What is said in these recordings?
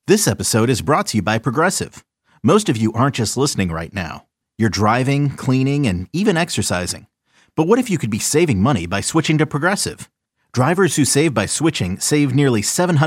This episode is brought to you by Progressive. Most of you aren't just listening right now. You're driving, cleaning, and even exercising. But what if you could be saving money by switching to Progressive? Drivers who save by switching save nearly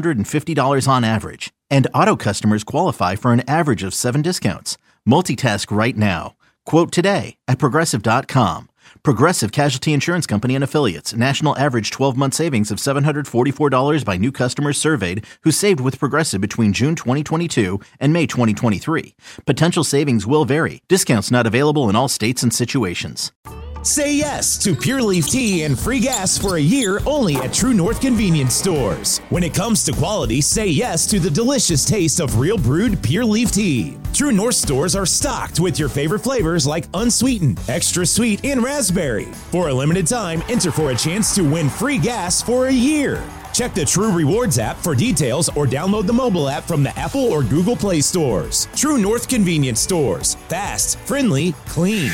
$750 on average. And auto customers qualify for an average of 7 discounts. Multitask right now. Quote today at Progressive.com. Progressive Casualty Insurance Company and Affiliates. National average 12-month savings of $744 by new customers surveyed who saved with Progressive between June 2022 and May 2023. Potential savings will vary. Discounts not available in all states and situations. Say yes to Pure Leaf Tea and free gas for a year only at True North Convenience Stores. When it comes to quality, say yes to the delicious taste of real brewed Pure Leaf Tea. True North stores are stocked with your favorite flavors like unsweetened, extra sweet, and raspberry. For a limited time, enter for a chance to win free gas for a year. Check the True Rewards app for details or download the mobile app from the Apple or Google Play stores. True North Convenience Stores. Fast, friendly, clean.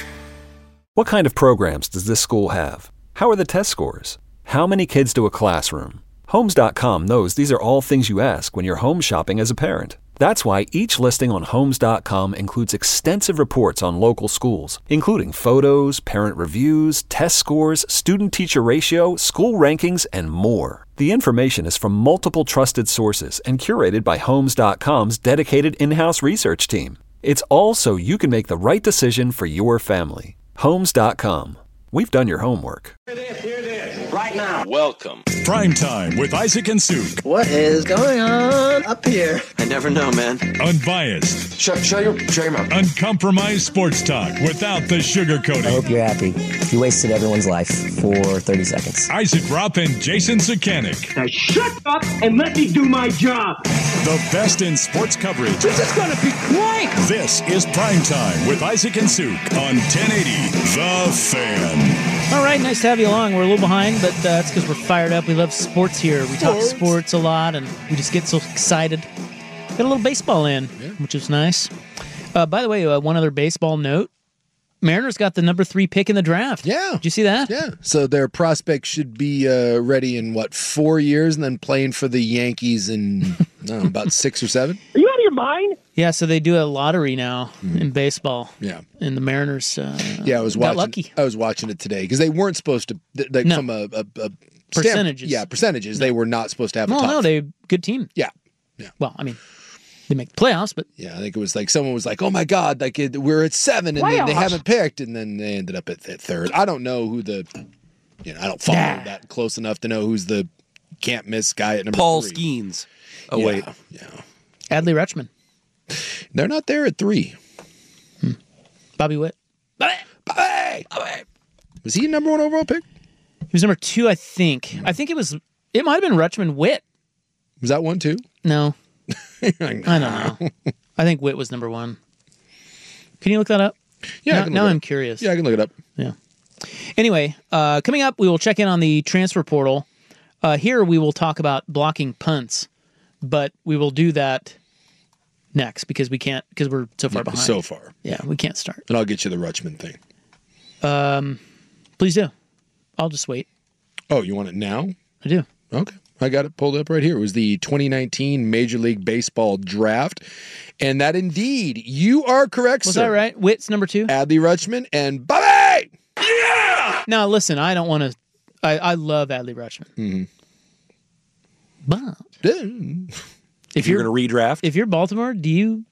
What kind of programs does this school have? How are the test scores? How many kids do a classroom? Homes.com knows these are all things you ask when you're home shopping as a parent. That's why each listing on Homes.com includes extensive reports on local schools, including photos, parent reviews, test scores, student-teacher ratio, school rankings, and more. The information is from multiple trusted sources and curated by Homes.com's dedicated in-house research team. It's all so you can make the right decision for your family. Homes.com. We've done your homework. Hear this, right now. Welcome. Prime Time with Isaac and Suk. What is going on up here? I never know, man. Unbiased. Shut your mouth. Uncompromised sports talk without the sugarcoating. I hope you're happy. You wasted everyone's life for 30 seconds. Isaac Rupp and Jason Sukanik. Now shut up and let me do my job. The best in sports coverage. This is going to be great. This is Prime Time with Isaac and Suk on 1080 The Fan. All right, nice to have you along. We're a little behind, but that's because we're fired up. We love sports here. We talk sports a lot, and we just get so excited. Got a little baseball in, which is nice. By the way, one other baseball note. Mariners got the number 3 pick in the draft. Yeah. Did you see that? Yeah. So their prospect should be ready in, 4 years, and then playing for the Yankees in about 6 or 7? Are you out of your mind? Yeah, so they do a lottery now in baseball. Yeah. And the Mariners I was got watching, lucky. I was watching it today because they weren't supposed to, from a percentages. Percentages. They were not supposed to have a top. No, they're a good team. Yeah. Well, I mean, they make the playoffs, but... Yeah, I think it was like someone was like, oh my God, we're at 7 and they haven't picked, and then they ended up at 3rd. I don't know who I don't follow that close enough to know who's the can't miss guy at number 3. Paul Skeens. Oh, yeah, wait. Yeah. Adley Rutschman. They're not there at 3. Bobby Witt. Bobby! Was he a number 1 overall pick? He was number 2, I think. I think it might have been Rutschman Witt. Was that 1 too? No. I don't know. I think Witt was number 1. Can you look that up? Yeah, now I'm curious. Yeah, I can look it up. Yeah. Anyway, coming up, we will check in on the transfer portal. Here we will talk about blocking punts, but we will do that next because we're so far behind. So far. Yeah, we can't start. And I'll get you the Rutschman thing. Please do. I'll just wait. Oh, you want it now? I do. Okay. I got it pulled up right here. It was the 2019 Major League Baseball draft. And that indeed, you are correct, Was sir. that right? Witt's number 2? Adley Rutschman and Bobby! Yeah! Now, listen, I don't want to... I love Adley Rutschman. Mm-hmm. But... If you're going to redraft? If you're Baltimore, do you...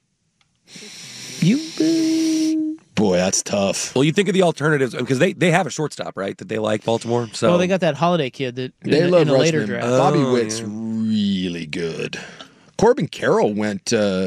Boy, that's tough. Well, you think of the alternatives, because they have a shortstop, right, that they like, Baltimore. So Well, they got that Holiday kid that They in love a later Rutschman. draft. Bobby Witt's really good. Corbin Carroll went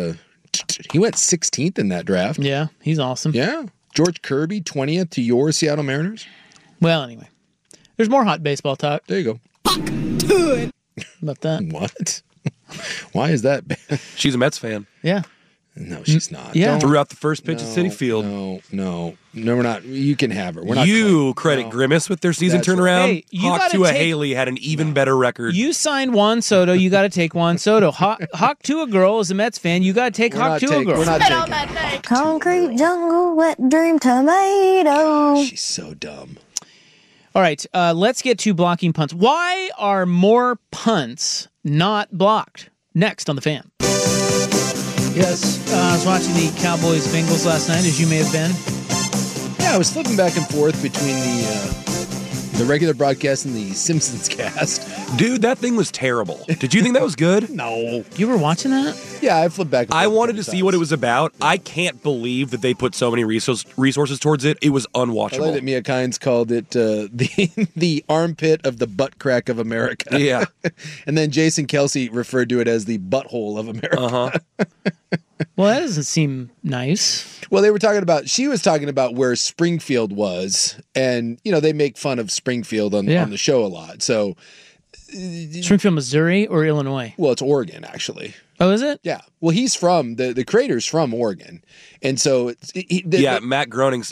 16th in that draft. Yeah, he's awesome. Yeah. George Kirby, 20th to your Seattle Mariners. Well, anyway. There's more hot baseball talk. There you go. About that. What? Why is that bad? She's a Mets fan. Yeah. No, she's not. Yeah. Threw out the first pitch at Citi Field. No, we're not. You can have her. We're not. You credit Grimace with their season That's turnaround. Hey, you Hawk gotta Tua take- Haley had an even better record. You signed Juan Soto. You got to take Juan Soto. Hawk Tua girl is a Mets fan. You got to take Hawk Tua girl. We're not taking. Concrete jungle, wet dream tomato. She's so dumb. All right, let's get to blocking punts. Why are more punts not blocked? Next on The Fan. Yes, I was watching the Cowboys-Bengals last night, as you may have been. Yeah, I was flipping back and forth between the regular broadcast and the Simpsons cast. Dude, that thing was terrible. Did you think that was good? No. You were watching that? Yeah, I flipped back and forth. I wanted to see what it was about. I can't believe that they put so many resources towards it. It was I unwatchable. like that Mia Kynes called it the armpit of the butt crack of America. Yeah. And then Jason Kelsey referred to it as the butthole of America. Uh-huh. Well, that doesn't seem nice. Well, she was talking about where Springfield was, and, they make fun of Springfield on the show a lot. So, Springfield, Missouri or Illinois? Well, it's Oregon, actually. Oh, is it? Yeah. Well, he's from, the creator's from Oregon. And so, Matt Groening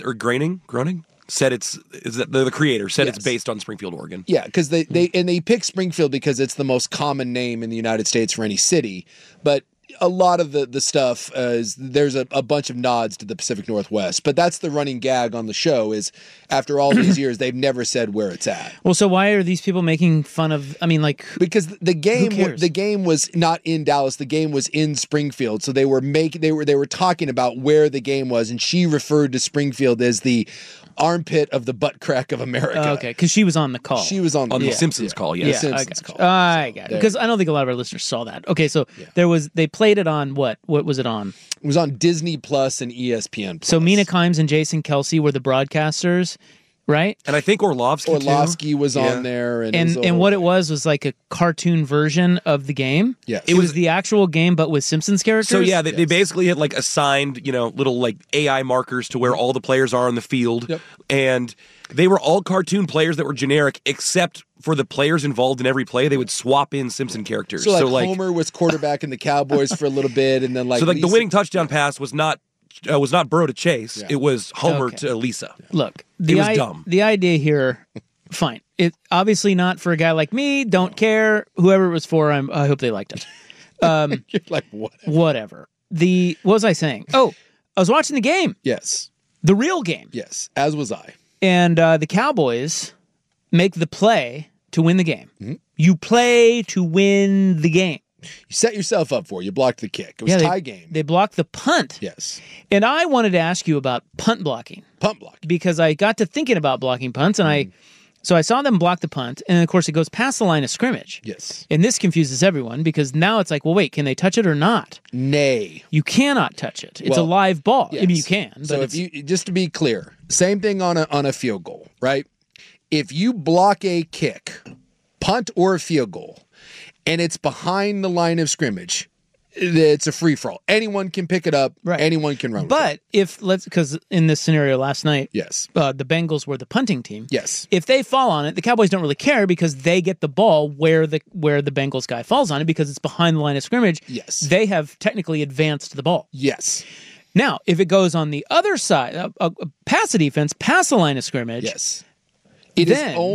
said the creator said it's based on Springfield, Oregon. Yeah, because they pick Springfield because it's the most common name in the United States for any city. But a lot of the stuff is there's a bunch of nods to the Pacific Northwest. But that's the running gag on the show is after all these years, they've never said where it's at. Well, so why are these people making fun of, because the game was not in Dallas. The game was in Springfield. So they were talking about where the game was, and she referred to Springfield as the armpit of the butt crack of America. Okay, because she was on the call. She was on the Simpsons call, yes. The Simpsons call. I got it. Because I don't think a lot of our listeners saw that. Okay, so they played it on what? What was it on? It was on Disney Plus and ESPN Plus. So Mina Kimes and Jason Kelsey were the broadcasters, right? And I think Orlovsky was on there. And what it was like a cartoon version of the game. Yes. It was the actual game, but with Simpsons characters. So yeah, they basically had like assigned, little like AI markers to where all the players are on the field. Yep. And they were all cartoon players that were generic, except for the players involved in every play. They would swap in Simpson characters. So like Homer was quarterback in the Cowboys for a little bit, and then so the winning touchdown pass was not Burrow to Chase. Yeah. It was Homer to Lisa. Look, it was dumb. The idea here, fine. It obviously not for a guy like me. Don't care. Whoever it was for, I hope they liked it. You're like whatever. What was I saying? Oh, I was watching the game. Yes, the real game. Yes, as was I. And the Cowboys make the play to win the game. Mm-hmm. You play to win the game. You set yourself up for it. You blocked the kick. It was tie game. They blocked the punt. Yes. And I wanted to ask you about punt blocking. Punt blocking. Because I got to thinking about blocking punts, and so I saw them block the punt, and of course it goes past the line of scrimmage. Yes. And this confuses everyone because now it's like, well, wait, can they touch it or not? Nay. You cannot touch it. It's a live ball. Yes. I mean, you can. But so just to be clear, same thing on a field goal, right? If you block a kick, punt or a field goal, and it's behind the line of scrimmage, it's a free-for-all. Anyone can pick it up. Right. Anyone can run with it. But because in this scenario last night, yes, the Bengals were the punting team. Yes. If they fall on it, the Cowboys don't really care because they get the ball where the Bengals guy falls on it because it's behind the line of scrimmage. Yes. They have technically advanced the ball. Yes. Now, if it goes on the other side, pass the defense, past the line of scrimmage. Yes. It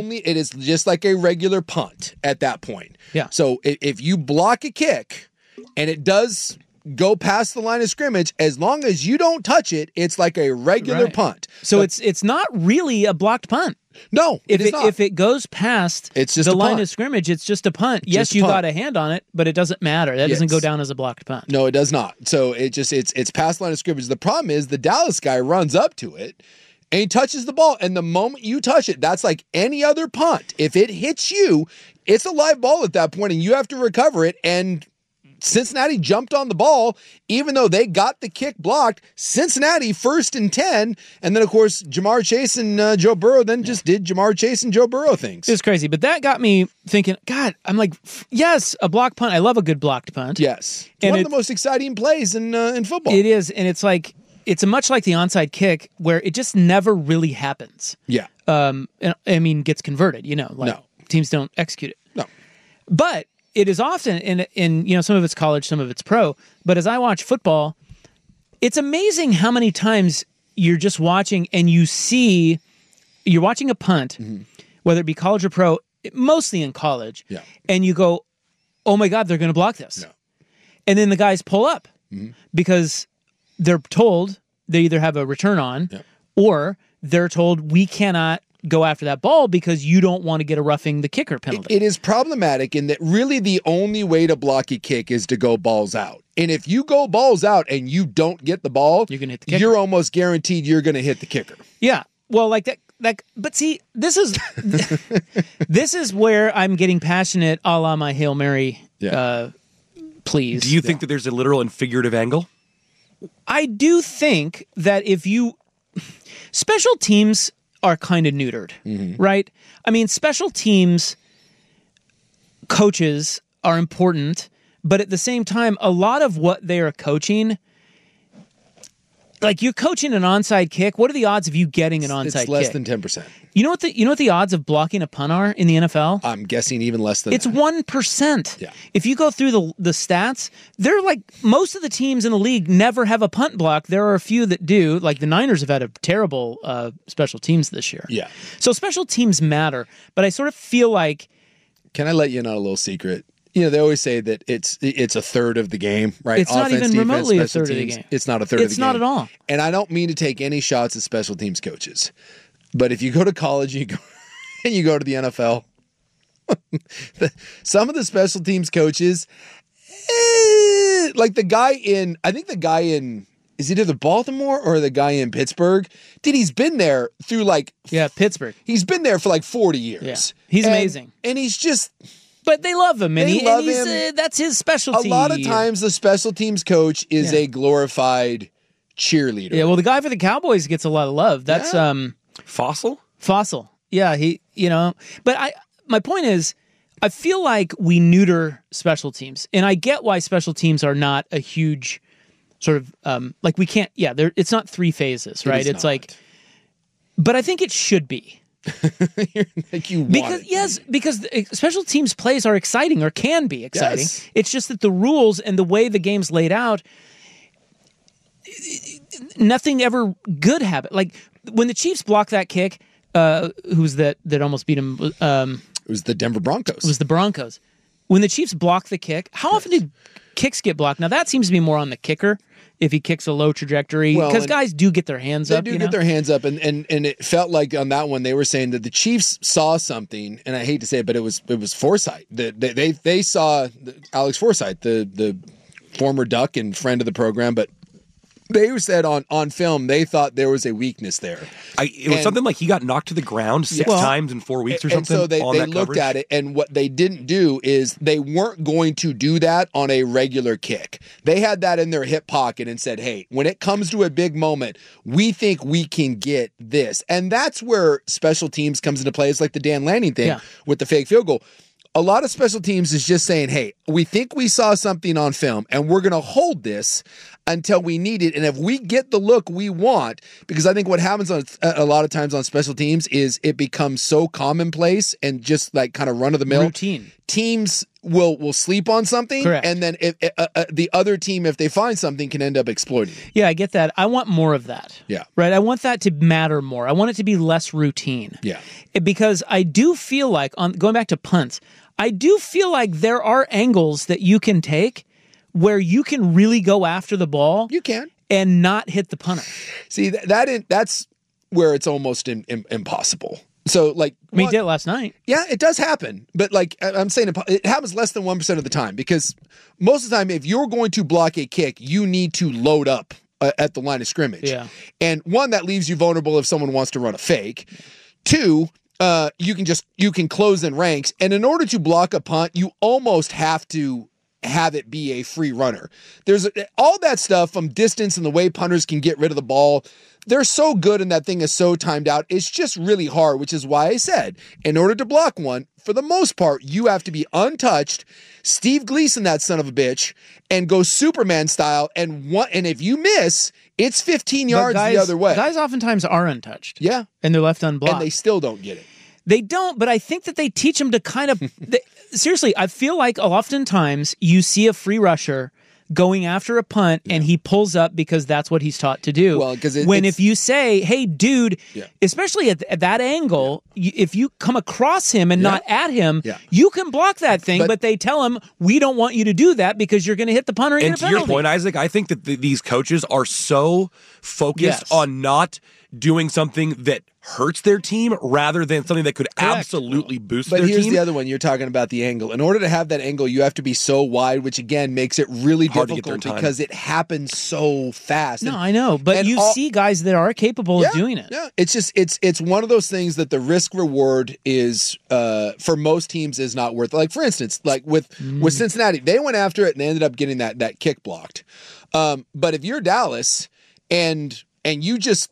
is just like a regular punt at that point. Yeah. So if you block a kick and it does go past the line of scrimmage, as long as you don't touch it, it's like a regular punt. So it's not really a blocked punt. No, if it goes past the line of scrimmage, it's just a punt. Yes, you got a hand on it, but it doesn't matter. That doesn't go down as a blocked punt. No, it does not. So it's past the line of scrimmage. The problem is the Dallas guy runs up to it and he touches the ball. And the moment you touch it, that's like any other punt. If it hits you, it's a live ball at that point and you have to recover it. And Cincinnati jumped on the ball, even though they got the kick blocked. Cincinnati 1st and 10. And then, of course, Jamar Chase and Joe Burrow then just did Jamar Chase and Joe Burrow things. It's crazy. But that got me thinking, God, I'm like, yes, a block punt. I love a good blocked punt. Yes. It's one of the most exciting plays in football. It is. And it's like, it's much like the onside kick where it just never really happens. Yeah. Gets converted, teams don't execute it. No. But it is often in some of it's college, some of it's pro. But as I watch football, it's amazing how many times you're just watching and you're watching a punt, whether it be college or pro, mostly in college, and you go, oh my God, they're going to block this. No. And then the guys pull up because they're told they either have a return on or they're told we cannot go after that ball because you don't want to get a roughing the kicker penalty. It is problematic in that really the only way to block a kick is to go balls out. And if you go balls out and you don't get the ball, you're going to hit the kicker. You're almost guaranteed you're going to hit the kicker. Yeah. Well, like that. But see, this is this is where I'm getting passionate, a la my Hail Mary. Please. Do you think that there's a literal and figurative angle? I do think that special teams are kind of neutered, right? I mean, special teams coaches are important, but at the same time, a lot of what they are coaching, like you're coaching an onside kick. What are the odds of you getting an onside kick? It's less than 10%. You know what the odds of blocking a punt are in the NFL? I'm guessing even less than it's that. 1%. Yeah. If you go through the stats, they're like most of the teams in the league never have a punt block. There are a few that do. Like the Niners have had a terrible special teams this year. Yeah. So special teams matter, but I sort of feel like. Can I let you in on a little secret? You know, they always say that it's a third of the game, right? It's not even remotely a third of the game. It's not a third of the game. It's not at all. And I don't mean to take any shots at special teams coaches, but if you go to college and you go to the NFL, some of the special teams coaches, like the guy in is either the Baltimore or the guy in Pittsburgh. Dude, he's been there through Pittsburgh. He's been there for like 40 years. Yeah. He's amazing. And he's just. But they love him, and love him. That's his specialty. A lot of times, the special teams coach is a glorified cheerleader. Yeah, well, the guy for the Cowboys gets a lot of love. That's Fossil. Yeah, But my point is, I feel like we neuter special teams, and I get why special teams are not a huge sort of like we can't. Yeah, it's not 3 phases, right? It's like, but I think it should be. Because special teams plays are exciting or can be exciting. Yes. It's just that the rules and the way the game's laid out, nothing ever good happened. Like when the Chiefs blocked that kick, who's that almost beat him? It was the Denver Broncos. It was the Broncos. When the Chiefs blocked the kick, how often do kicks get blocked? Now that seems to be more on the kicker. If he kicks a low trajectory, because guys do get their hands up. They do get their hands up, and it felt like on that one they were saying that the Chiefs saw something, and I hate to say it, but it was Forsythe. They saw Alex Forsythe, the former Duck and friend of the program, but they said on film they thought there was a weakness there. It was something like he got knocked to the ground 6 times in 4 weeks or something. And so they looked at it, and what they didn't do is they weren't going to do that on a regular kick. They had that in their hip pocket and said, hey, when it comes to a big moment, we think we can get this. And that's where special teams comes into play. It's like the Dan Lanning thing with the fake field goal. A lot of special teams is just saying, hey, we think we saw something on film, and we're going to hold this until we need it. And if we get the look we want, because I think what happens a lot of times on special teams is it becomes so commonplace and just like kind of run-of-the-mill. Routine. Teams will sleep on something, correct, and then the other team, if they find something, can end up exploiting it. Yeah, I get that. I want more of that. Yeah. Right? I want that to matter more. I want it to be less routine. Yeah. Because I do feel like, going back to punts, I do feel like there are angles that you can take where you can really go after the ball. You can. And not hit the punter. See, that's where it's almost impossible. So, like, he did it last night. Yeah, it does happen. But, like, I'm saying it happens less than 1% of the time, because most of the time, if you're going to block a kick, you need to load up at the line of scrimmage. Yeah. And one, that leaves you vulnerable if someone wants to run a fake. 2, you can close in ranks. And in order to block a punt, you almost have to have it be a free runner. There's all that stuff from distance and the way punters can get rid of the ball. They're so good and that thing is so timed out. It's just really hard, which is why I said, in order to block one, for the most part, you have to be untouched, Steve Gleason, that son of a bitch, and go Superman style. And if you miss, it's 15 yards the other way. Guys oftentimes are untouched. Yeah. And they're left unblocked. And they still don't get it. They don't, but I think that they teach them to kind of... seriously, I feel like oftentimes you see a free rusher going after a punt and he pulls up because that's what he's taught to do. Well, because if you say, hey, dude, especially at that angle, if you come across him and not at him, you can block that thing, but they tell him, we don't want you to do that because you're going to hit the punter and get a penalty. And to your point, Isaac, I think that these coaches are so focused on not doing something that hurts their team rather than something that could absolutely boost their But here's team. the other one. You're talking about the angle. In order to have that angle, you have to be so wide, which again makes it really Hard to get there in difficult time. because it happens so fast. No, I know, but you see guys that are capable of doing it. Yeah, it's just it's one of those things that the risk reward is for most teams is not worth it. Like for instance, like with Cincinnati, they went after it and they ended up getting that kick blocked. But if you're Dallas and you just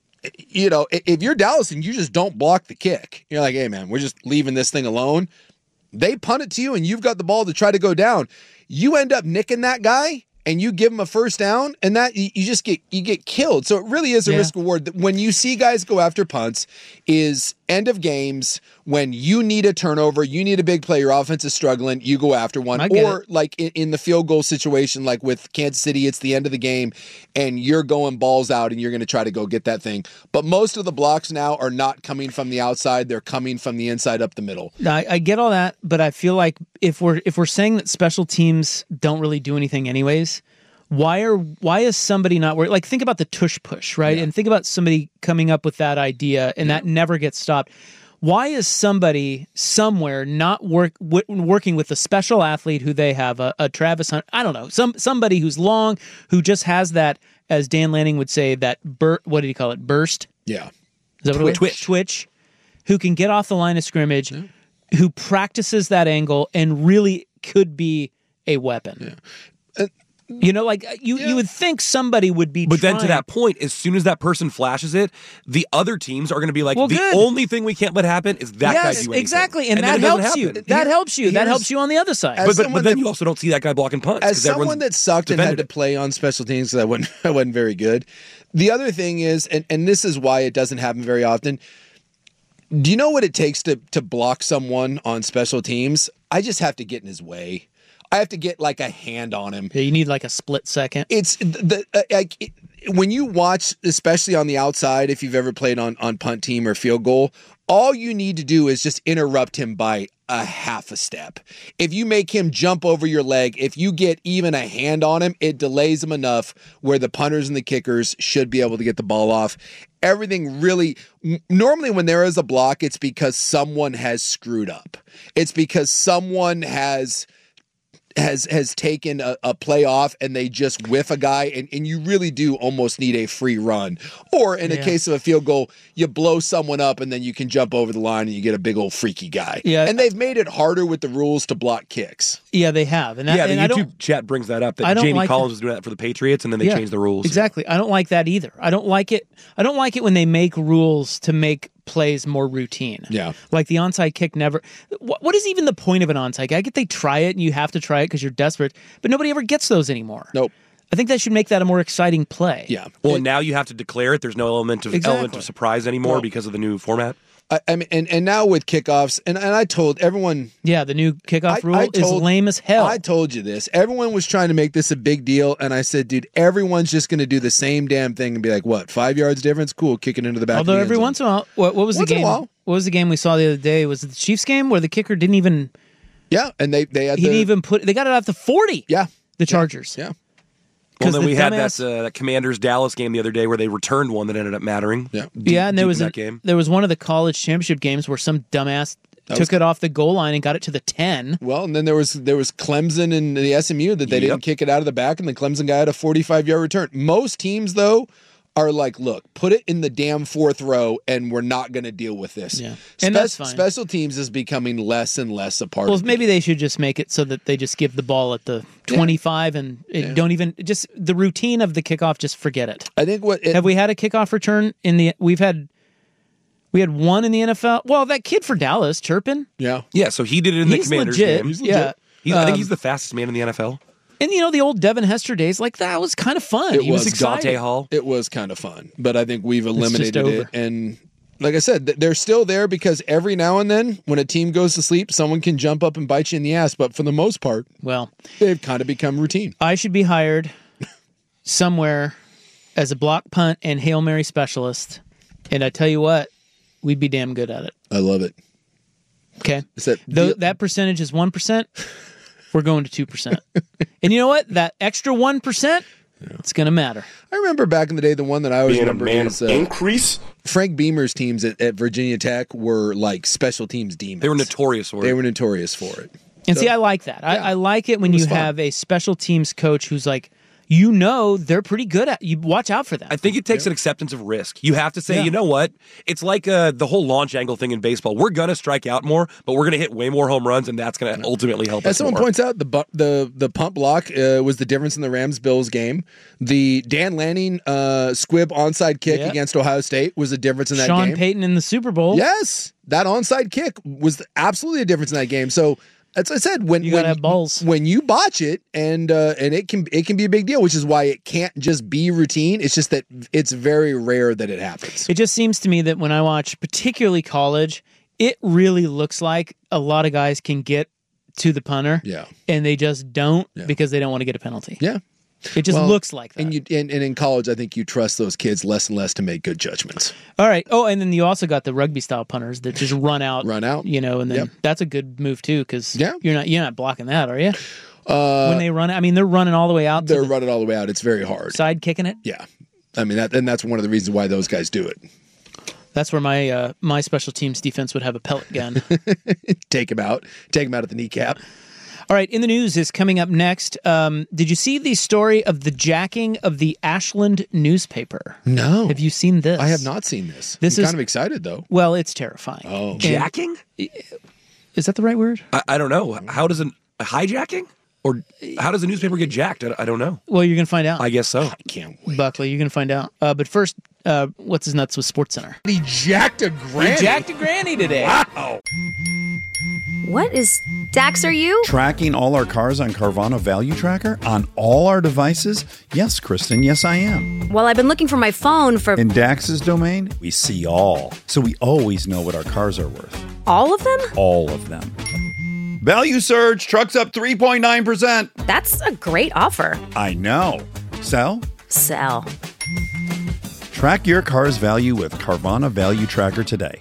if you're Dallas and you just don't block the kick, you're like, hey man, we're just leaving this thing alone. They punt it to you and you've got the ball to try to go down. You end up nicking that guy and you give him a first down, and that you get killed. So it really is a risk reward. When you see guys go after punts, is end of games when you need a turnover, you need a big play, your offense is struggling, you go after one. Or like in the field goal situation, like with Kansas City, it's the end of the game, and you're going balls out, and you're going to try to go get that thing. But most of the blocks now are not coming from the outside; they're coming from the inside up the middle. I get all that, but I feel like if we're saying that special teams don't really do anything anyways, why is somebody not working? Like think about the tush push, right? And think about somebody coming up with that idea and that never gets stopped. Why is somebody somewhere not working with a special athlete who they have, a Travis Hunt? I don't know, somebody who's long, who just has that, as Dan Lanning would say, that what did he call it? Burst? Yeah. Is that what it was? Twitch. Who can get off the line of scrimmage, who practices that angle and really could be a weapon. Yeah. Like you would think somebody would be. But then to that point, as soon as that person flashes it, the other teams are going to be like, only thing we can't let happen is that guy do anything. Exactly, and that helps you. That helps you. That helps you on the other side. But then you also don't see that guy blocking punts. As someone that sucked and had to play on special teams, I wasn't very good. The other thing is, and this is why it doesn't happen very often. Do you know what it takes to block someone on special teams? I just have to get in his way. I have to get like a hand on him. Yeah, you need like a split second. It's when you watch, especially on the outside, if you've ever played on punt team or field goal, all you need to do is just interrupt him by a half a step. If you make him jump over your leg, if you get even a hand on him, it delays him enough where the punters and the kickers should be able to get the ball off. Everything really, normally when there is a block, it's because someone has screwed up. It's because someone has taken a play off and they just whiff a guy, and you really do almost need a free run. Or in a case of a field goal, you blow someone up and then you can jump over the line and you get a big old freaky guy. Yeah. And they've made it harder with the rules to block kicks. Yeah, they have. The YouTube chat brings that up, that Jamie Collins was doing that for the Patriots, and then they changed the rules. Exactly. I don't like that either. I don't like it when they make rules to make plays more routine. Yeah. Like the onside kick never. What is even the point of an onside kick? I get they try it and you have to try it because you're desperate, but nobody ever gets those anymore. Nope. I think that should make that a more exciting play. Yeah. Well, and now you have to declare it. There's no element of surprise anymore because of the new format. I mean, and now with kickoffs, and I told everyone. Yeah, the new kickoff rule is lame as hell. I told you this. Everyone was trying to make this a big deal, and I said, dude, everyone's just going to do the same damn thing and be like, what, 5 yards difference? Cool, kicking into the back. Although every once in a while, what was the game? What was the game we saw the other day? Was it the Chiefs game where the kicker didn't even? Yeah, and they had didn't even put. They got it out the 40. Yeah, the Chargers. Yeah. Well, then we had that Commanders Dallas game the other day where they returned one that ended up mattering. Yeah, and there was one of the college championship games where some dumbass took it off the goal line and got it to the 10. Well, and then there was Clemson and the SMU that they didn't kick it out of the back, and the Clemson guy had a 45-yard return. Most teams, though, are like, look, put it in the damn fourth row, and we're not going to deal with this. Yeah, and that's fine. Special teams is becoming less and less a part. Well, maybe they should just make it so that they just give the ball at the 25 and don't even just the routine of the kickoff. Just forget it. I think have we had a kickoff return in the? We had one in the NFL. Well, that kid for Dallas, Turpin. Yeah. So he did it in the Commanders game. He's legit. I think he's the fastest man in the NFL. And the old Devin Hester days, like that was kind of fun. He was excited. Dante Hall. It was kind of fun, but I think we've eliminated it. And like I said, they're still there because every now and then when a team goes to sleep, someone can jump up and bite you in the ass. But for the most part, they've kind of become routine. I should be hired somewhere as a block punt and Hail Mary specialist. And I tell you what, we'd be damn good at it. I love it. Okay. That percentage is 1%. We're going to 2%. And you know what? That extra 1%, It's going to matter. I remember back in the day, the one that I always Being a remember man is of increase. Frank Beamer's teams at Virginia Tech were like special teams demons. They were notorious for it. They were notorious for it. And see, I like that. I like it when you have a special teams coach who's like, they're pretty good at. You watch out for them. I think it takes an acceptance of risk. You have to say, you know what? It's like the whole launch angle thing in baseball. We're gonna strike out more, but we're gonna hit way more home runs, and that's gonna ultimately help us. As someone more. points out, the pump block was the difference in the Rams-Bills game. The Dan Lanning squib onside kick against Ohio State was the difference in that game. Sean Payton in the Super Bowl. Yes, that onside kick was absolutely a difference in that game. So. As I said, when you botch it, and it can be a big deal, which is why it can't just be routine. It's just that it's very rare that it happens. It just seems to me that when I watch, particularly college, it really looks like a lot of guys can get to the punter, and they just don't because they don't want to get a penalty. Yeah. It just looks like that. And in college, I think you trust those kids less and less to make good judgments. All right. Oh, and then you also got the rugby style punters that just run out. And then that's a good move too, because you're not blocking that, are you? When they run it, I mean, they're running all the way out. They're running all the way out. It's very hard. Side kicking it. Yeah, I mean that's one of the reasons why those guys do it. That's where my special teams defense would have a pellet gun. Take him out at the kneecap. All right, in the news is coming up next. Did you see the story of the jacking of the Ashland newspaper? No. Have you seen this? I have not seen this. I'm kind of excited, though. Well, it's terrifying. Oh. Jacking? Is that the right word? I don't know. How does hijacking? Or how does a newspaper get jacked? I don't know. Well, you're going to find out. I guess so. I can't wait. Buckley, you're going to find out. But first, what's his nuts with SportsCenter? He jacked a granny. He jacked a granny today. Wow. What is Dax, are you? Tracking all our cars on Carvana Value Tracker on all our devices? Yes, Kristen, yes I am. Well, I've been looking for my phone for... In Dax's domain, we see all. So we always know what our cars are worth. All of them? All of them. Value surge, trucks up 3.9%. That's a great offer. I know. Sell? Sell. Track your car's value with Carvana Value Tracker today.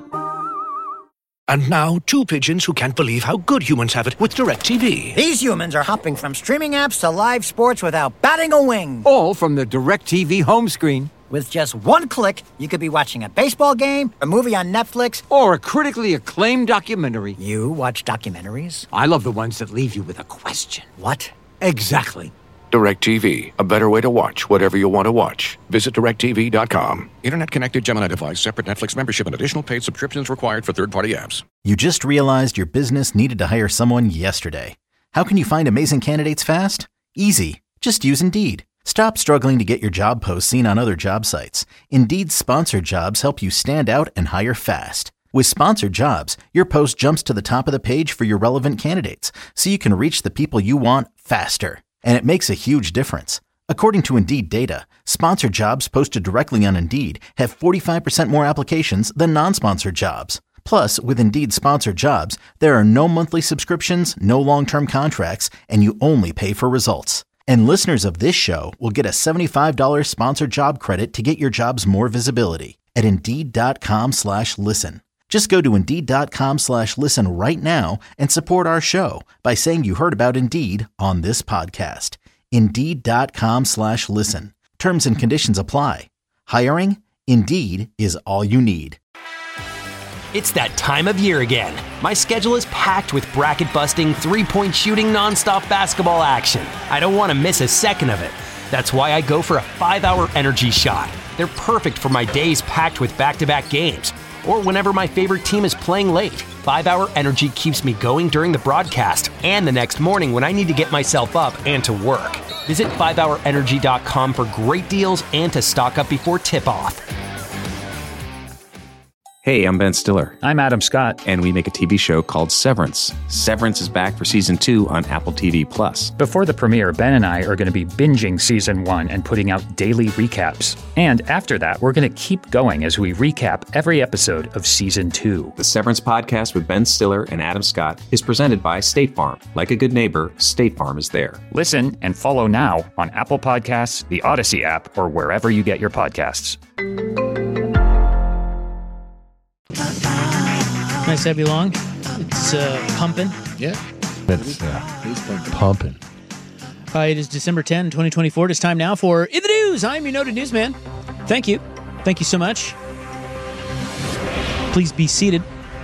And now, two pigeons who can't believe how good humans have it with DirecTV. These humans are hopping from streaming apps to live sports without batting a wing. All from the DirecTV home screen. With just one click, you could be watching a baseball game, a movie on Netflix, or a critically acclaimed documentary. You watch documentaries? I love the ones that leave you with a question. What? Exactly. DirecTV, a better way to watch whatever you want to watch. Visit DirecTV.com. Internet-connected Gemini device, separate Netflix membership, and additional paid subscriptions required for third-party apps. You just realized your business needed to hire someone yesterday. How can you find amazing candidates fast? Easy. Just use Indeed. Stop struggling to get your job posts seen on other job sites. Indeed's sponsored jobs help you stand out and hire fast. With sponsored jobs, your post jumps to the top of the page for your relevant candidates, so you can reach the people you want faster. And it makes a huge difference. According to Indeed data, sponsored jobs posted directly on Indeed have 45% more applications than non-sponsored jobs. Plus, with Indeed sponsored jobs, there are no monthly subscriptions, no long-term contracts, and you only pay for results. And listeners of this show will get a $75 sponsored job credit to get your jobs more visibility at Indeed.com/listen. Just go to Indeed.com/listen right now and support our show by saying you heard about Indeed on this podcast. Indeed.com/listen. Terms and conditions apply. Hiring? Indeed is all you need. It's that time of year again. My schedule is packed with bracket-busting, three-point shooting, nonstop basketball action. I don't want to miss a second of it. That's why I go for a 5-hour energy shot. They're perfect for my days packed with back-to-back games, or whenever my favorite team is playing late. 5-hour energy keeps me going during the broadcast and the next morning when I need to get myself up and to work. Visit 5hourenergy.com for great deals and to stock up before tip-off. Hey, I'm Ben Stiller. I'm Adam Scott. And we make a TV show called Severance. Severance is back for Season 2 on Apple TV+. Before the premiere, Ben and I are going to be binging Season 1 and putting out daily recaps. And after that, we're going to keep going as we recap every episode of Season 2. The Severance podcast with Ben Stiller and Adam Scott is presented by State Farm. Like a good neighbor, State Farm is there. Listen and follow now on Apple Podcasts, the Odyssey app, or wherever you get your podcasts. Nice heavy long. It's pumping. Yeah. It's pumping. It is December 10, 2024. It is time now for In the News. I'm your noted newsman. Thank you. Thank you so much. Please be seated.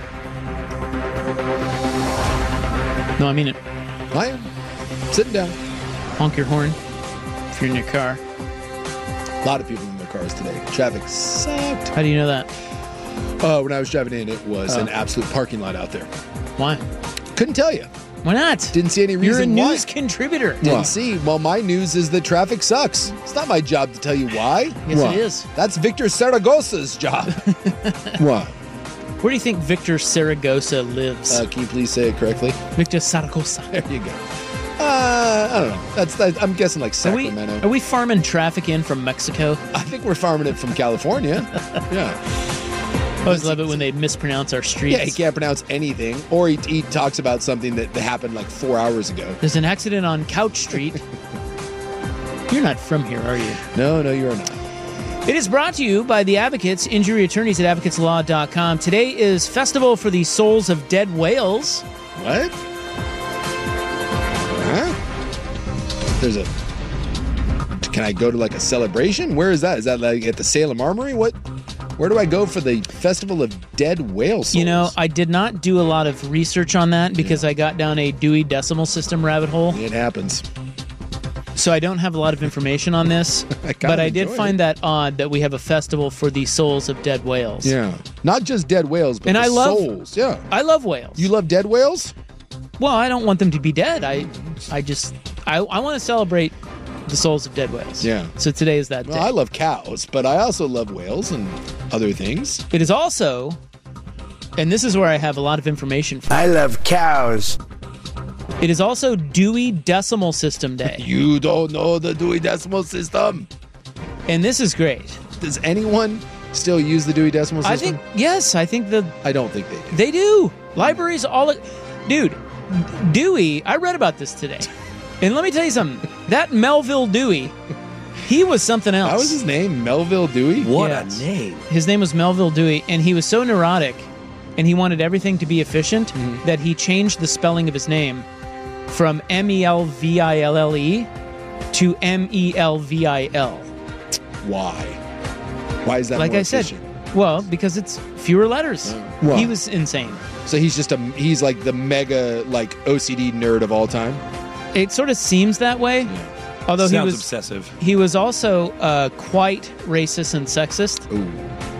No, I mean it. I am. Sitting down. Honk your horn if you're in your car. A lot of people in their cars today. Traffic sucked. How do you know that? When I was driving in, it was an absolute parking lot out there. Why? Couldn't tell you. Why not? Didn't see any reason You're a why. news contributor. Didn't see. Well, my news is that traffic sucks. It's not my job to tell you why. Yes, it is. That's Victor Saragosa's job. What? Where do you think Victor Saragosa lives? Can you please say it correctly? Victor Saragosa. There you go. I don't know. That's I'm guessing like Sacramento. Are we farming traffic in from Mexico? I think we're farming it from California. Yeah. I always love it when they mispronounce our streets. Yeah, he can't pronounce anything, or he talks about something that happened like 4 hours ago. There's an accident on Couch Street. You're not from here, are you? No, you are not. It is brought to you by the Advocates, injury attorneys at advocateslaw.com. Today is Festival for the Souls of Dead Whales. What? Huh? There's a... Can I go to like a celebration? Where is that? Is that like at the Salem Armory? What? Where do I go for the Festival of Dead Whale Souls? You know, I did not do a lot of research on that because I got down a Dewey Decimal System rabbit hole. It happens. So I don't have a lot of information on this, but I did find that odd that we have a festival for the souls of dead whales. Yeah. Not just dead whales, but and souls. Yeah. I love whales. You love dead whales? Well, I don't want them to be dead. I want to celebrate the souls of dead whales. Yeah. So today is that day. Well, I love cows, but I also love whales and other things. It is also, and this is where I have a lot of information from. I love cows. It is also Dewey Decimal System Day. You don't know the Dewey Decimal System. And this is great. Does anyone still use the Dewey Decimal System? I think, yes, I think I don't think they do. They do. Libraries all... Dude, Dewey, I read about this today. And let me tell you something. That Melville Dewey, he was something else. How was his name? Melville Dewey? What a name. His name was Melville Dewey, and he was so neurotic, and he wanted everything to be efficient, that he changed the spelling of his name from Melville to Melvil. Why? Why is that like more I said, efficient? Well, because it's fewer letters. Well, he was insane. So he's like the mega like OCD nerd of all time. It sort of seems that way. Although Sounds he was obsessive. He was also quite racist and sexist. Ooh.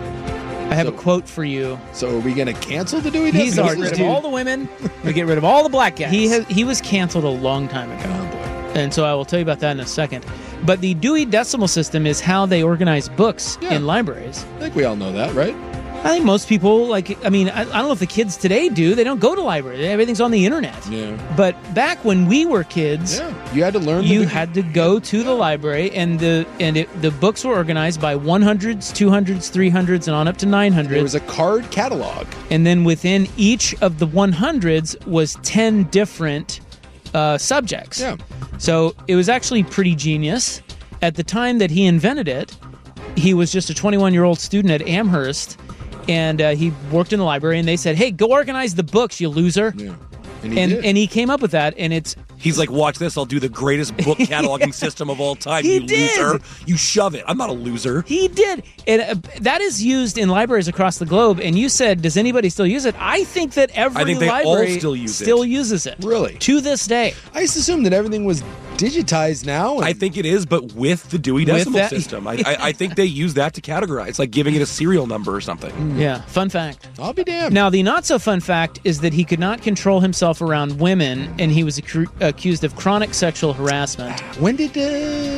I have a quote for you. So are we going to cancel the Dewey He's Decimal got rid of System? all the women. We get rid of all the black guys. He was canceled a long time ago. Oh, boy. And so I will tell you about that in a second. But the Dewey Decimal System is how they organize books in libraries. I think we all know that, right? I think most people, I don't know if the kids today do. They don't go to libraries. Everything's on the internet. Yeah. But back when we were kids, you had to learn. You had to go to the library, and the books were organized by 100s, 200s, 300s, and on up to 900s. There was a card catalog, and then within each of the 100s was 10 different subjects. Yeah. So it was actually pretty genius. At the time that he invented it, he was just a 21-year-old student at Amherst. And he worked in the library, and they said, "Hey, go organize the books, you loser." Yeah. And he came up with that, and he's like, "Watch this! I'll do the greatest book cataloging system of all time." He you did. loser! You shove it. I'm not a loser. He did, and that is used in libraries across the globe. And you said, "Does anybody still use it?" I think that every they library all still uses it. Really? To this day. I used to assume that everything was digitized now. I think it is, but with the Dewey Decimal System. I think they use that to categorize, like giving it a serial number or something. Yeah, fun fact. I'll be damned. Now, the not-so-fun fact is that he could not control himself around women, and he was accused of chronic sexual harassment. When did he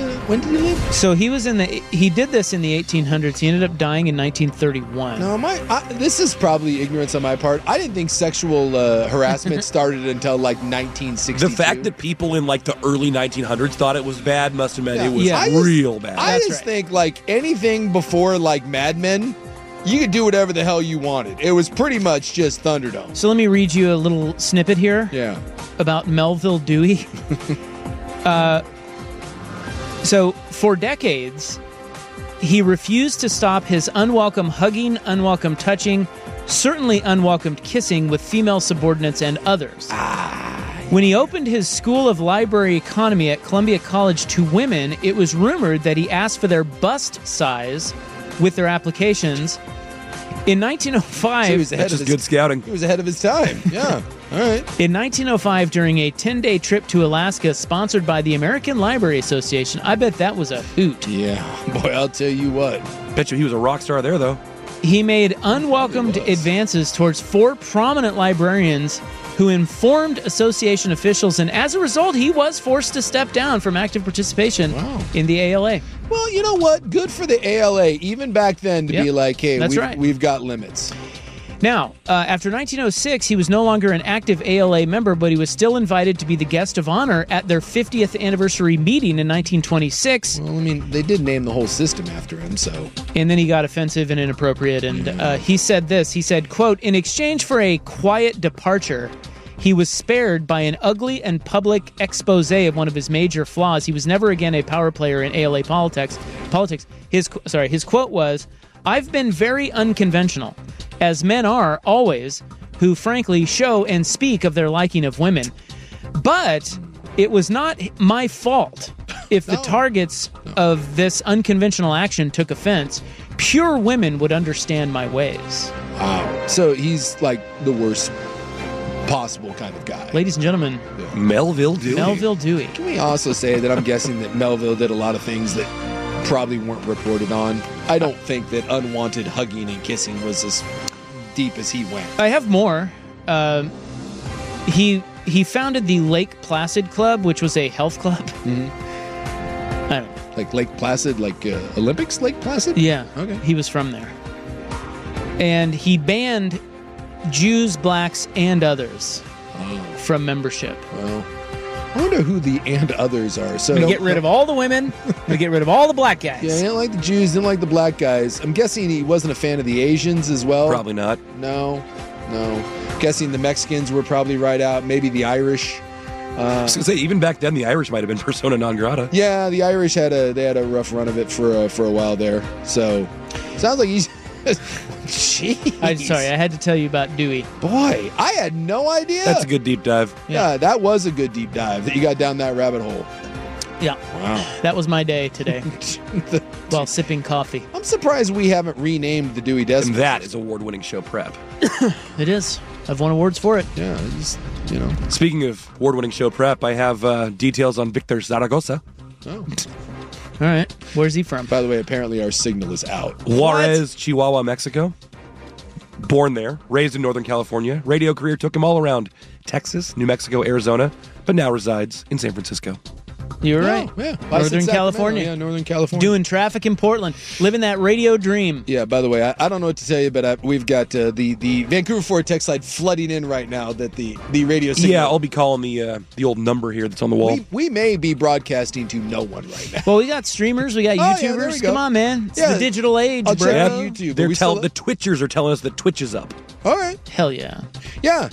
live? So he did this in the 1800s. He ended up dying in 1931. No, this is probably ignorance on my part. I didn't think sexual harassment started until like 1962. The fact that people in like the early 1900s thought it was bad must have meant it was real bad. I just think like anything before like Mad Men, you could do whatever the hell you wanted. It was pretty much just Thunderdome. So let me read you a little snippet here. Yeah. About Melville Dewey. So for decades, he refused to stop his unwelcome hugging, unwelcome touching, certainly unwelcomed kissing with female subordinates and others. When he opened his School of Library Economy at Columbia College to women, it was rumored that he asked for their bust size with their applications. In 1905... So that's just good scouting. He was ahead of his time. Yeah. All right. In 1905, during a 10-day trip to Alaska sponsored by the American Library Association, I bet that was a hoot. Yeah. Boy, I'll tell you what. Bet you he was a rock star there, though. He made unwelcomed advances towards 4 prominent librarians who informed association officials, and as a result, he was forced to step down from active participation in the ALA. Well, you know what? Good for the ALA, even back then, to be like, hey, That's we've got limits. Now, after 1906, he was no longer an active ALA member, but he was still invited to be the guest of honor at their 50th anniversary meeting in 1926. Well, I mean, they did name the whole system after him, so... And then he got offensive and inappropriate, and he said this. He said, quote, "In exchange for a quiet departure, he was spared by an ugly and public expose of one of his major flaws. He was never again a power player in ALA politics. His quote was, 'I've been very unconventional, as men are always, who frankly show and speak of their liking of women. But it was not my fault if the targets of this unconventional action took offense. Pure women would understand my ways.'" Wow. So he's like the worst possible kind of guy. Ladies and gentlemen, Melville Dewey. Melville Dewey. Can we also say that I'm guessing that Melville did a lot of things that probably weren't reported on? I don't think that unwanted hugging and kissing was as deep as he went. I have more. He founded the Lake Placid Club, which was a health club. Mm-hmm. I don't know. Like Lake Placid, like Olympics Lake Placid? Yeah. Okay. He was from there. And he banned Jews, blacks, and others from membership. Well, I wonder who the and others are. So we get rid of all the women. We get rid of all the black guys. Yeah, he didn't like the Jews, didn't like the black guys. I'm guessing he wasn't a fan of the Asians as well. Probably not. No. Guessing the Mexicans were probably right out. Maybe the Irish. I was gonna say, even back then, the Irish might have been persona non grata. Yeah, the Irish had a rough run of it for a while there. So sounds like he's. Jeez. I'm sorry, I had to tell you about Dewey. Boy, I had no idea. That's a good deep dive. Yeah, that was a good deep dive that you got down that rabbit hole. Yeah. Wow. That was my day today while sipping coffee. I'm surprised we haven't renamed the Dewey Decimal. And that is award-winning show prep. It is. I've won awards for it. Yeah, just, you know. Speaking of award-winning show prep, I have details on Victor Zaragoza. Oh. All right. Where's he from? By the way, apparently our signal is out. Juarez, Chihuahua, Mexico. Born there, raised in Northern California. Radio career took him all around Texas, New Mexico, Arizona, but now resides in San Francisco. You're right. Yeah. Northern California. Yeah, Northern California. Doing traffic in Portland. Living that radio dream. Yeah, by the way, I don't know what to tell you, but we've got the Vancouver Ford text line flooding in right now that the radio signal. Yeah, I'll be calling the old number here that's on the wall. We may be broadcasting to no one right now. Well, we got streamers. We got YouTubers. Yeah, there we go. Come on, man. It's the digital age, I'll bro. check out YouTube. The Twitchers are telling us that Twitch is up. All right. Hell yeah. Yeah.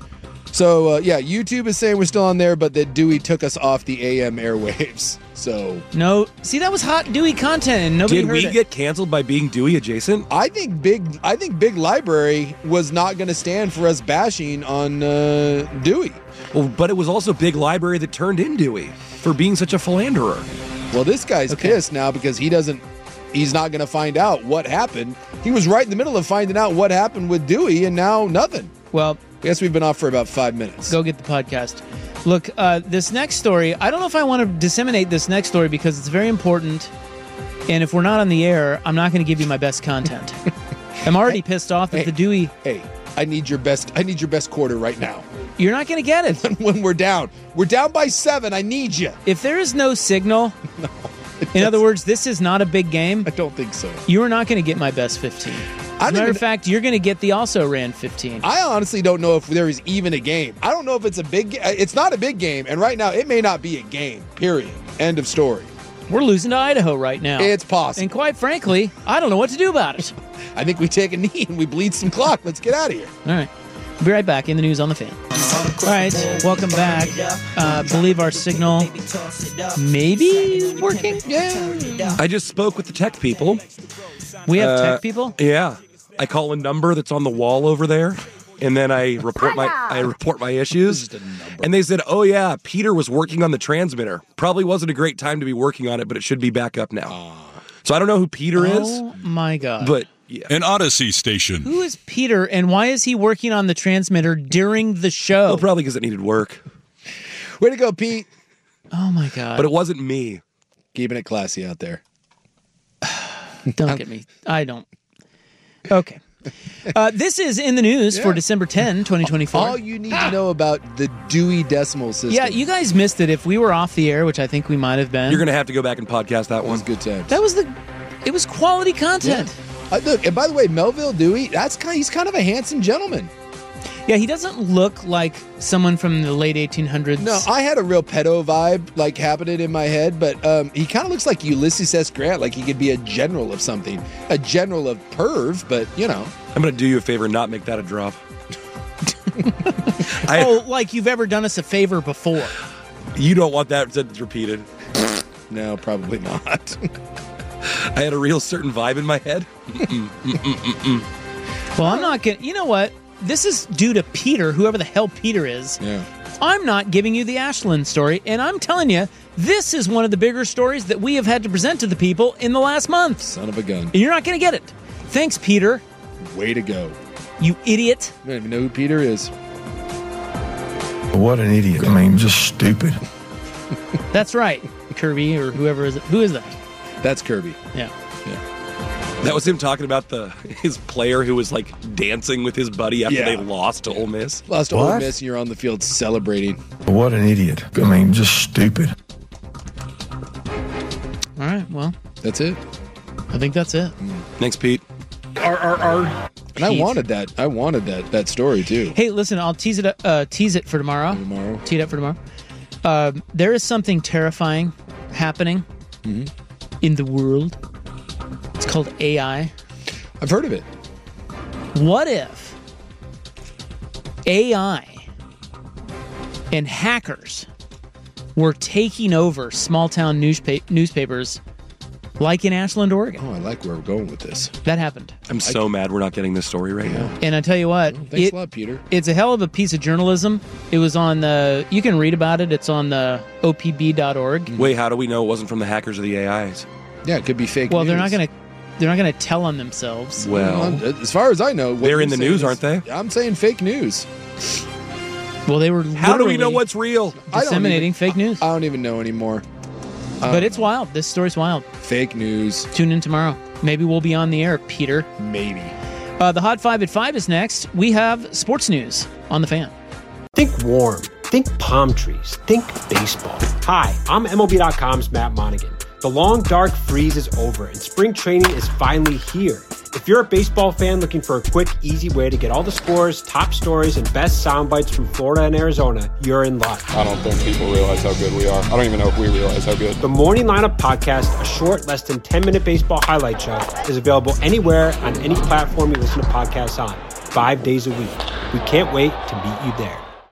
So, YouTube is saying we're still on there, but that Dewey took us off the AM airwaves. So no, see, that was hot Dewey content, and nobody Did heard we it. get canceled by being Dewey adjacent? I think Big Library was not going to stand for us bashing on Dewey. Well, but it was also Big Library that turned in Dewey for being such a philanderer. Well, this guy's pissed now because he's not going to find out what happened. He was right in the middle of finding out what happened with Dewey, and now nothing. Well, I guess we've been off for about 5 minutes. Go get the podcast. Look, this next story, I don't know if I want to disseminate this next story because it's very important. And if we're not on the air, I'm not going to give you my best content. I'm already pissed off that the Dewey. Hey, I need your best quarter right now. You're not going to get it. When we're down. We're down by 7. I need you. If there is no signal, in other words, this is not a big game. I don't think so. You are not going to get my best 15. As a matter of fact, you're going to get the also ran 15. I honestly don't know if there is even a game. I don't know if it's a big. It's not a big game, and right now it may not be a game. Period. End of story. We're losing to Idaho right now. It's possible. And quite frankly, I don't know what to do about it. I think we take a knee and we bleed some clock. Let's get out of here. All right. We'll be right back in the news on the Fan. All right, welcome back. Believe our signal maybe working? Yeah. I just spoke with the tech people. We have tech people? Yeah. I call a number that's on the wall over there, and then I report my issues. And they said, "Oh yeah, Peter was working on the transmitter. Probably wasn't a great time to be working on it, but it should be back up now." So I don't know who Peter is. Oh my God! But yeah. An Odyssey station. Who is Peter, and why is he working on the transmitter during the show? Well, probably because it needed work. Way to go, Pete. Oh my God! But it wasn't me. Keeping it classy out there. Don't get me. I don't. Okay. This is in the news for December 10, 2024. All you need to know about the Dewey Decimal System. Yeah, you guys missed it. If we were off the air, which I think we might have been. You're going to have to go back and podcast that one. Good times. It was quality content. Yeah. Look, and by the way, Melville Dewey, he's kind of a handsome gentleman. Yeah, he doesn't look like someone from the late 1800s. No, I had a real pedo vibe happening in my head, but he kind of looks like Ulysses S. Grant, like he could be a general of something, a general of perv, but I'm going to do you a favor and not make that a drop. Like you've ever done us a favor before. You don't want that repeated. No, probably not. I had a real certain vibe in my head. Well, I'm not going to... You know what? This is due to Peter, whoever the hell Peter is. Yeah. I'm not giving you the Ashland story, and I'm telling you, this is one of the bigger stories that we have had to present to the people in the last month. Son of a gun. And you're not going to get it. Thanks, Peter. Way to go. You idiot. I don't even know who Peter is. What an idiot. I mean, just stupid. That's right. Kirby or whoever is it. Who is that? That's Kirby. Yeah. That was him talking about his player who was dancing with his buddy after they lost to Ole Miss. Lost to Ole Miss, and you're on the field celebrating. What an idiot. I mean, just stupid. All right, well. That's it. I think that's it. Thanks, Pete. And I wanted that. I wanted that story, too. Hey, listen, I'll tease it for tomorrow. Tee it up for tomorrow. There is something terrifying happening in the world. It's called AI. I've heard of it. What if AI and hackers were taking over small-town newspapers like in Ashland, Oregon? Oh, I like where we're going with this. That happened. I'm so mad we're not getting this story right now. And I tell you what. Thanks a lot, Peter. It's a hell of a piece of journalism. It was on the... You can read about it. It's on the opb.org. Wait, how do we know it wasn't from the hackers or the AIs? Yeah, it could be fake news. Well, they're not going to tell on themselves. Well, as far as I know, they're in the news, aren't they? I'm saying fake news. Well, they were. How do we know what's real? Disseminating fake news. I don't even know anymore. But it's wild. This story's wild. Fake news. Tune in tomorrow. Maybe we'll be on the air, Peter. Maybe. The Hot 5 at 5 is next. We have sports news on the Fan. Think warm. Think palm trees. Think baseball. Hi, I'm MLB.com's Matt Monaghan. The long, dark freeze is over, and spring training is finally here. If you're a baseball fan looking for a quick, easy way to get all the scores, top stories, and best sound bites from Florida and Arizona, you're in luck. I don't think people realize how good we are. I don't even know if we realize how good. The Morning Lineup Podcast, a short, less than 10-minute baseball highlight show, is available anywhere on any platform you listen to podcasts on, 5 days a week. We can't wait to meet you there.